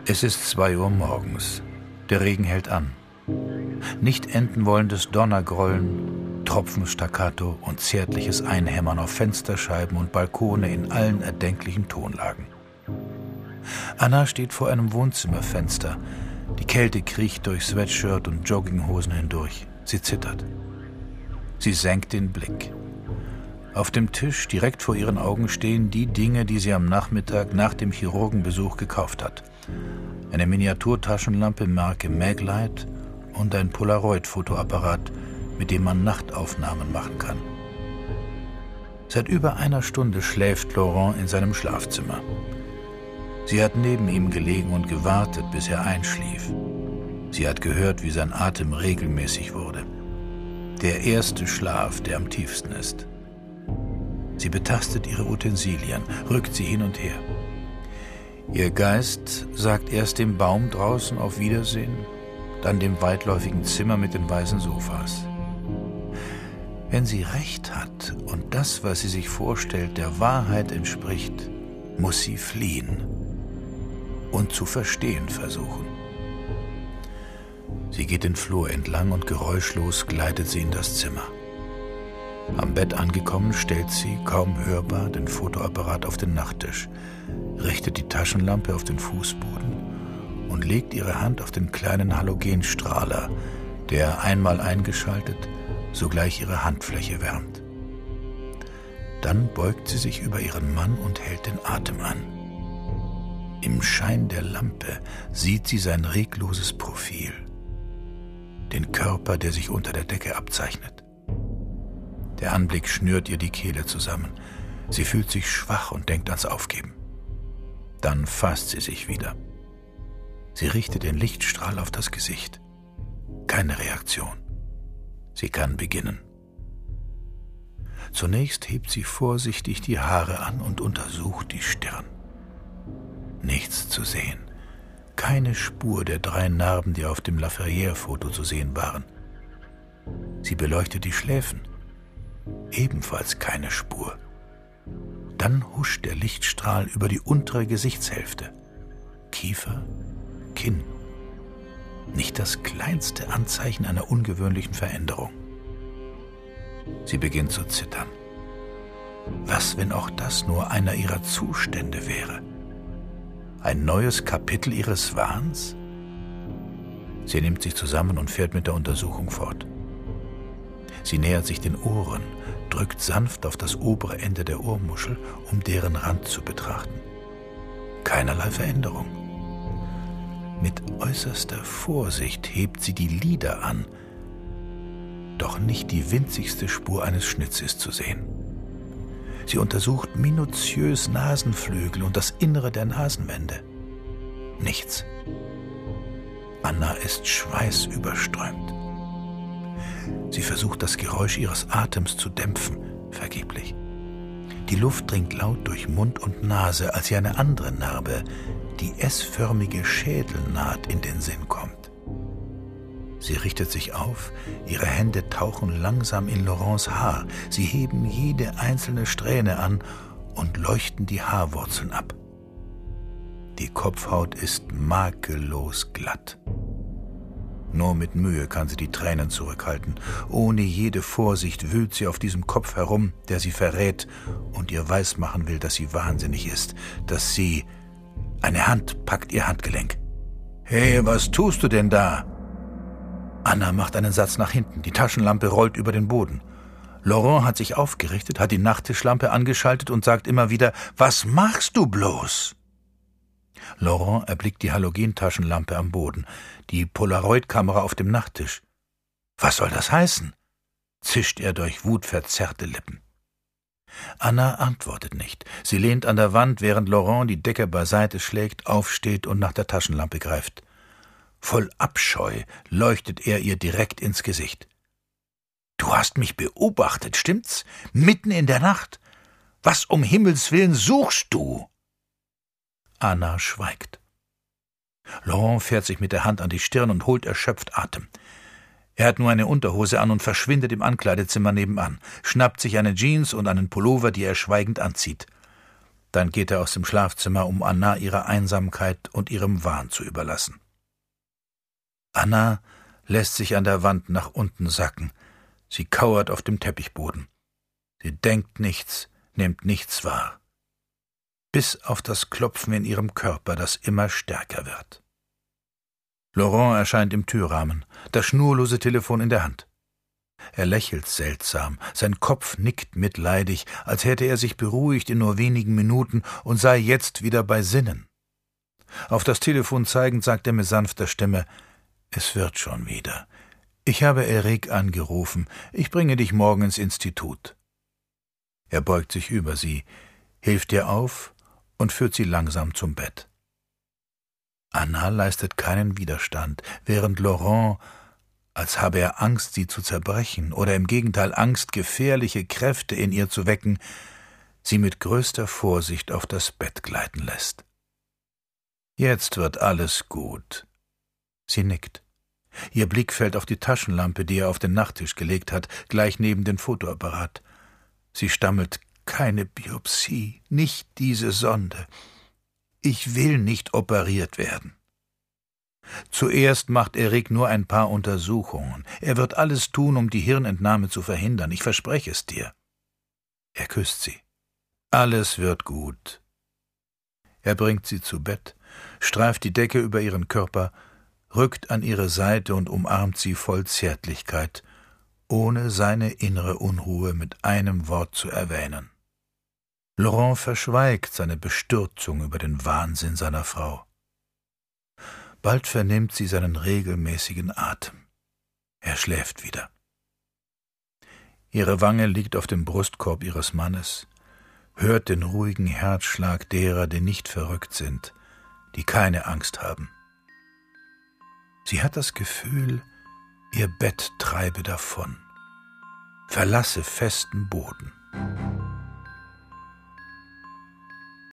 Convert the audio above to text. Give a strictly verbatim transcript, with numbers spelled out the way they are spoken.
Es ist zwei Uhr morgens. Der Regen hält an. Nicht enden wollendes Donnergrollen, Tropfenstaccato und zärtliches Einhämmern auf Fensterscheiben und Balkone in allen erdenklichen Tonlagen. Anna steht vor einem Wohnzimmerfenster. Die Kälte kriecht durch Sweatshirt und Jogginghosen hindurch. Sie zittert. Sie senkt den Blick. Auf dem Tisch direkt vor ihren Augen stehen die Dinge, die sie am Nachmittag nach dem Chirurgenbesuch gekauft hat. Eine Miniaturtaschenlampe Marke Maglite und ein Polaroid-Fotoapparat, mit dem man Nachtaufnahmen machen kann. Seit über einer Stunde schläft Laurent in seinem Schlafzimmer. Sie hat neben ihm gelegen und gewartet, bis er einschlief. Sie hat gehört, wie sein Atem regelmäßig wurde. Der erste Schlaf, der am tiefsten ist. Sie betastet ihre Utensilien, rückt sie hin und her. Ihr Geist sagt erst dem Baum draußen auf Wiedersehen, dann dem weitläufigen Zimmer mit den weißen Sofas. Wenn sie recht hat und das, was sie sich vorstellt, der Wahrheit entspricht, muss sie fliehen und zu verstehen versuchen. Sie geht den Flur entlang und geräuschlos gleitet sie in das Zimmer. Am Bett angekommen, stellt sie, kaum hörbar, den Fotoapparat auf den Nachttisch, richtet die Taschenlampe auf den Fußboden und legt ihre Hand auf den kleinen Halogenstrahler, der, einmal eingeschaltet, sogleich ihre Handfläche wärmt. Dann beugt sie sich über ihren Mann und hält den Atem an. Im Schein der Lampe sieht sie sein regloses Profil, den Körper, der sich unter der Decke abzeichnet. Der Anblick schnürt ihr die Kehle zusammen. Sie fühlt sich schwach und denkt ans Aufgeben. Dann fasst sie sich wieder. Sie richtet den Lichtstrahl auf das Gesicht. Keine Reaktion. Sie kann beginnen. Zunächst hebt sie vorsichtig die Haare an und untersucht die Stirn. Nichts zu sehen. Keine Spur der drei Narben, die auf dem Laferrière-Foto zu sehen waren. Sie beleuchtet die Schläfen. Ebenfalls keine Spur. Dann huscht der Lichtstrahl über die untere Gesichtshälfte. Kiefer, Kinn. Nicht das kleinste Anzeichen einer ungewöhnlichen Veränderung. Sie beginnt zu zittern. Was, wenn auch das nur einer ihrer Zustände wäre? Ein neues Kapitel ihres Wahns? Sie nimmt sich zusammen und fährt mit der Untersuchung fort. Sie nähert sich den Ohren, drückt sanft auf das obere Ende der Ohrmuschel, um deren Rand zu betrachten. Keinerlei Veränderung. Mit äußerster Vorsicht hebt sie die Lider an, doch nicht die winzigste Spur eines Schnitts ist zu sehen. Sie untersucht minutiös Nasenflügel und das Innere der Nasenwände. Nichts. Anna ist schweißüberströmt. Sie versucht, das Geräusch ihres Atems zu dämpfen, vergeblich. Die Luft dringt laut durch Mund und Nase, als ihr eine andere Narbe, die S-förmige Schädelnaht, in den Sinn kommt. Sie richtet sich auf, ihre Hände tauchen langsam in Laurents Haar, sie heben jede einzelne Strähne an und leuchten die Haarwurzeln ab. Die Kopfhaut ist makellos glatt. Nur mit Mühe kann sie die Tränen zurückhalten. Ohne jede Vorsicht wühlt sie auf diesem Kopf herum, der sie verrät und ihr weismachen will, dass sie wahnsinnig ist, dass sie... Eine Hand packt ihr Handgelenk. »Hey, was tust du denn da?« Anna macht einen Satz nach hinten. Die Taschenlampe rollt über den Boden. Laurent hat sich aufgerichtet, hat die Nachttischlampe angeschaltet und sagt immer wieder, »Was machst du bloß?« Laurent erblickt die Halogentaschenlampe am Boden, die Polaroid-Kamera auf dem Nachttisch. »Was soll das heißen?« zischt er durch wutverzerrte Lippen. Anna antwortet nicht. Sie lehnt an der Wand, während Laurent die Decke beiseite schlägt, aufsteht und nach der Taschenlampe greift. Voll Abscheu leuchtet er ihr direkt ins Gesicht. »Du hast mich beobachtet, stimmt's? Mitten in der Nacht? Was um Himmels Willen suchst du?« Anna schweigt. Laurent fährt sich mit der Hand an die Stirn und holt erschöpft Atem. Er hat nur eine Unterhose an und verschwindet im Ankleidezimmer nebenan, schnappt sich eine Jeans und einen Pullover, die er schweigend anzieht. Dann geht er aus dem Schlafzimmer, um Anna ihrer Einsamkeit und ihrem Wahn zu überlassen. Anna lässt sich an der Wand nach unten sacken. Sie kauert auf dem Teppichboden. Sie denkt nichts, nimmt nichts wahr. Bis auf das Klopfen in ihrem Körper, das immer stärker wird. Laurent erscheint im Türrahmen, das schnurlose Telefon in der Hand. Er lächelt seltsam, sein Kopf nickt mitleidig, als hätte er sich beruhigt in nur wenigen Minuten und sei jetzt wieder bei Sinnen. Auf das Telefon zeigend sagt er mit sanfter Stimme: »Es wird schon wieder. Ich habe Eric angerufen. Ich bringe dich morgen ins Institut.« Er beugt sich über sie, hilft ihr auf und führt sie langsam zum Bett. Anna leistet keinen Widerstand, während Laurent, als habe er Angst, sie zu zerbrechen oder im Gegenteil Angst, gefährliche Kräfte in ihr zu wecken, sie mit größter Vorsicht auf das Bett gleiten lässt. »Jetzt wird alles gut.« Sie nickt. Ihr Blick fällt auf die Taschenlampe, die er auf den Nachttisch gelegt hat, gleich neben den Fotoapparat. Sie stammelt: »Keine Biopsie, nicht diese Sonde. Ich will nicht operiert werden.« Zuerst macht Eric nur ein paar Untersuchungen. Er wird alles tun, um die Hirnentnahme zu verhindern. Ich verspreche es dir. Er küsst sie. Alles wird gut. Er bringt sie zu Bett, streift die Decke über ihren Körper, rückt an ihre Seite und umarmt sie voll Zärtlichkeit, ohne seine innere Unruhe mit einem Wort zu erwähnen. Laurent verschweigt seine Bestürzung über den Wahnsinn seiner Frau. Bald vernimmt sie seinen regelmäßigen Atem. Er schläft wieder. Ihre Wange liegt auf dem Brustkorb ihres Mannes, hört den ruhigen Herzschlag derer, die nicht verrückt sind, die keine Angst haben. Sie hat das Gefühl, ihr Bett treibe davon, verlasse festen Boden.